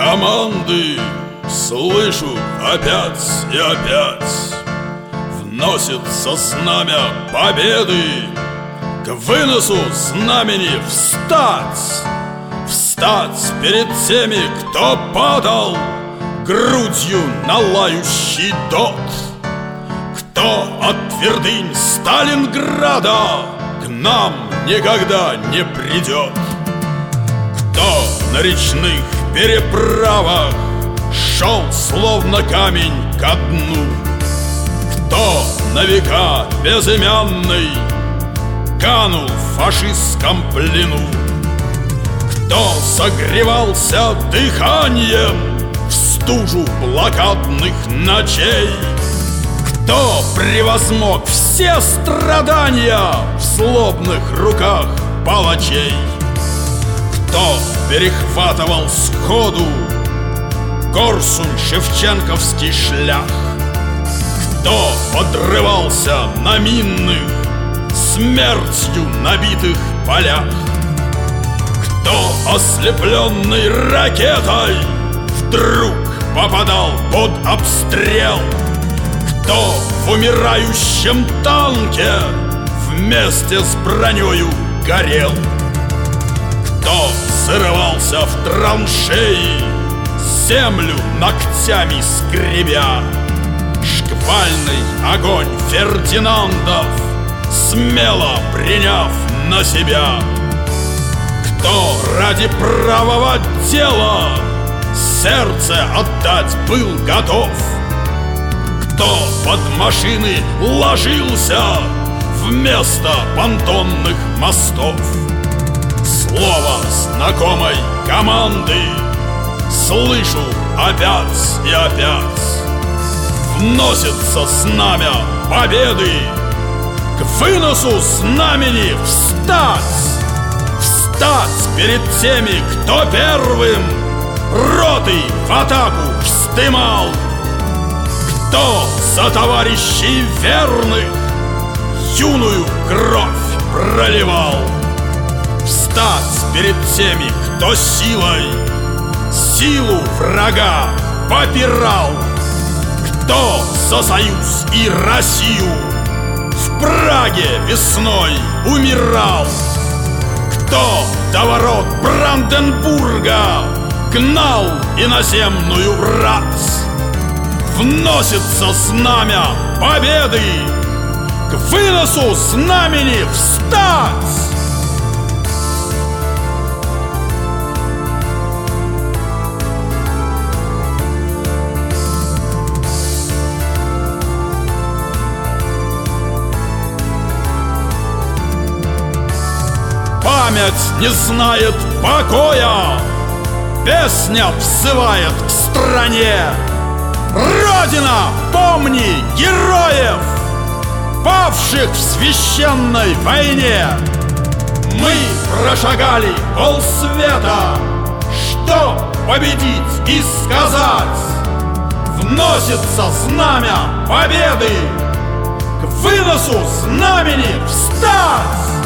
команды слышу опять и опять. Вносится знамя победы, к выносу знамени встать. Встать перед теми, кто падал грудью на лающий дот. Кто от твердынь Сталинграда к нам никогда не придет. Кто на речных переправах шел словно камень ко дну. Кто на века безымянный канул в фашистском плену. Кто согревался дыханием в стужу блокадных ночей. Кто превозмог все страдания в злобных руках палачей. Кто перехватывал сходу Корсунь-Шевченковский шлях. Кто подрывался на минных, смертью набитых полях. Кто, ослепленный ракетой, вдруг попадал под обстрел. Кто в умирающем танке вместе с бронею горел. Кто срывался в траншеи, землю ногтями скребя. Шквальный огонь Фердинандов смело приняв на себя. Кто ради правого дела сердце отдать был готов. Кто под машины ложился вместо понтонных мостов. Слово знакомой команды слышу опять и опять. Вносится знамя победы, к выносу знамени встать. Встать перед теми, кто первым роты в атаку вздымал. Кто за товарищей верных юную кровь проливал. Встать перед теми, кто силой силу врага попирал. Кто за союз и Россию в Праге весной умирал. Кто до ворот Бранденбурга гнал иноземную рать. Вносится знамя победы, к выносу знамени встать! Память не знает покоя, песня взывает к стране. Родина, помни героев, павших в священной войне. Мы прошагали полсвета, чтоб победить и сказать. Вносится знамя победы, к выносу знамени встать!